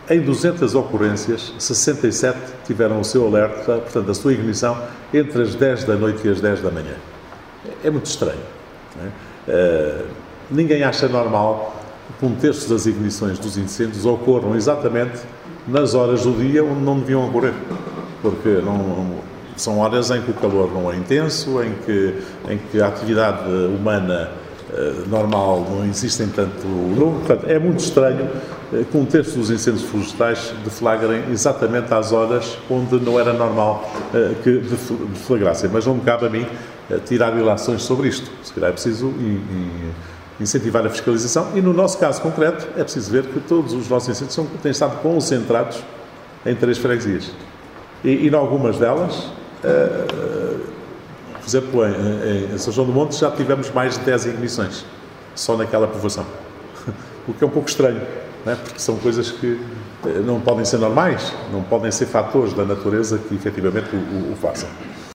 em 200 ocorrências, 67 tiveram o seu alerta, portanto, a sua ignição, entre as 10 da noite e as 10 da manhã. É muito estranho. Não é? Ninguém acha normal que 1/3 das ignições dos incêndios ocorram exatamente nas horas do dia onde não deviam ocorrer. Porque são horas em que o calor não é intenso, em que a atividade humana normal não existe em tanto número. Portanto, é muito estranho que 1/3 dos incêndios florestais deflagrem exatamente às horas onde não era normal que deflagrassem. Mas não me cabe a mim tirar ilações sobre isto. Se calhar é preciso incentivar a fiscalização e, no nosso caso concreto, é preciso ver que todos os nossos incêndios têm estado concentrados em 3 freguesias. E em algumas delas, por exemplo, em São João do Monte já tivemos mais de 10 ignições, só naquela povoação. O que é um pouco estranho, não é? Porque são coisas que não podem ser normais, não podem ser fatores da natureza que efetivamente o façam.